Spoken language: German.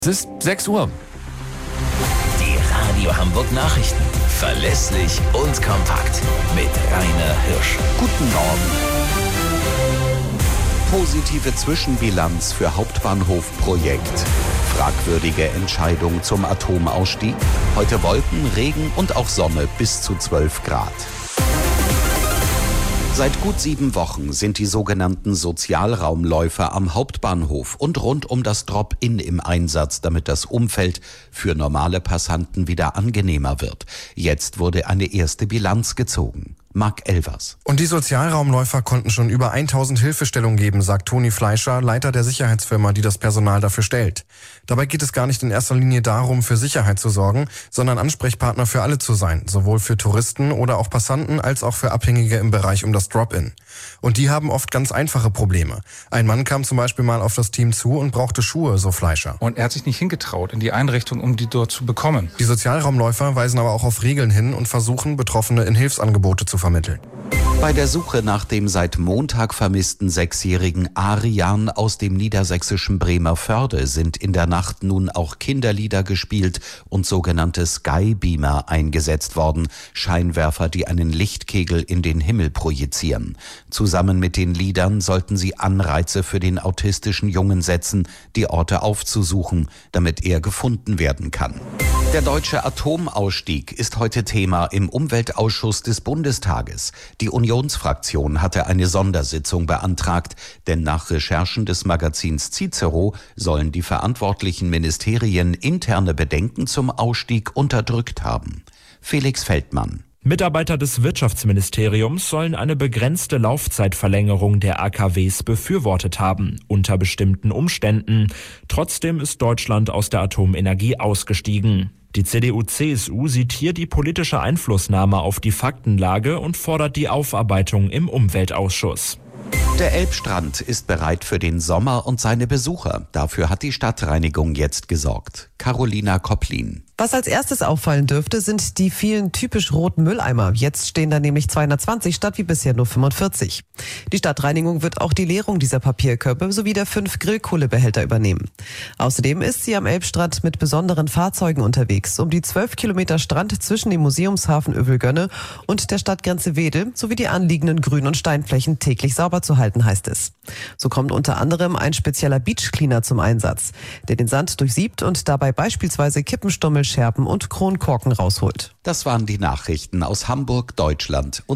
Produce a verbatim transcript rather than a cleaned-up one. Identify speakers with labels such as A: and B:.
A: Es ist sechs Uhr.
B: Die Radio Hamburg Nachrichten. Verlässlich und kompakt. Mit Rainer Hirsch.
C: Guten Morgen. Positive Zwischenbilanz für Hauptbahnhofprojekt. Fragwürdige Entscheidung zum Atomausstieg. Heute Wolken, Regen und auch Sonne bis zu zwölf Grad. Seit gut sieben Wochen sind die sogenannten Sozialraumläufer am Hauptbahnhof und rund um das Drop-In im Einsatz, damit das Umfeld für normale Passanten wieder angenehmer wird. Jetzt wurde eine erste Bilanz gezogen. Marc Elvers.
D: Und die Sozialraumläufer konnten schon über tausend Hilfestellungen geben, sagt Toni Fleischer, Leiter der Sicherheitsfirma, die das Personal dafür stellt. Dabei geht es gar nicht in erster Linie darum, für Sicherheit zu sorgen, sondern Ansprechpartner für alle zu sein, sowohl für Touristen oder auch Passanten als auch für Abhängige im Bereich um das Drop-In. Und die haben oft ganz einfache Probleme. Ein Mann kam zum Beispiel mal auf das Team zu und brauchte Schuhe, so Fleischer.
E: Und er hat sich nicht hingetraut in die Einrichtung, um die dort zu bekommen.
D: Die Sozialraumläufer weisen aber auch auf Regeln hin und versuchen, Betroffene in Hilfsangebote zu vermitteln.
C: Bei der Suche nach dem seit Montag vermissten sechsjährigen Arian aus dem niedersächsischen Bremervörde sind in der Nacht nun auch Kinderlieder gespielt und sogenannte Skybeamer eingesetzt worden, Scheinwerfer, die einen Lichtkegel in den Himmel projizieren. Zusammen mit den Liedern sollten sie Anreize für den autistischen Jungen setzen, die Orte aufzusuchen, damit er gefunden werden kann. Der deutsche Atomausstieg ist heute Thema im Umweltausschuss des Bundestages. Die Unionsfraktion hatte eine Sondersitzung beantragt, denn nach Recherchen des Magazins Cicero sollen die verantwortlichen Ministerien interne Bedenken zum Ausstieg unterdrückt haben. Felix Feldmann.
F: Mitarbeiter des Wirtschaftsministeriums sollen eine begrenzte Laufzeitverlängerung der A K Ws befürwortet haben, unter bestimmten Umständen. Trotzdem ist Deutschland aus der Atomenergie ausgestiegen. Die C D U C S U sieht hier die politische Einflussnahme auf die Faktenlage und fordert die Aufarbeitung im Umweltausschuss.
C: Der Elbstrand ist bereit für den Sommer und seine Besucher. Dafür hat die Stadtreinigung jetzt gesorgt. Carolina Kopplin.
G: Was als erstes auffallen dürfte, sind die vielen typisch roten Mülleimer. Jetzt stehen da nämlich zweihundertzwanzig statt wie bisher nur fünfundvierzig. Die Stadtreinigung wird auch die Leerung dieser Papierkörbe sowie der fünf Grillkohlebehälter übernehmen. Außerdem ist sie am Elbstrand mit besonderen Fahrzeugen unterwegs, um die zwölf Kilometer Strand zwischen dem Museumshafen Övelgönne und der Stadtgrenze Wedel sowie die anliegenden Grün- und Steinflächen täglich sauber zu halten, heißt es. So kommt unter anderem ein spezieller Beachcleaner zum Einsatz, der den Sand durchsiebt und dabei beispielsweise Kippenstummel, Scherben und Kronkorken rausholt.
C: Das waren die Nachrichten aus Hamburg, Deutschland und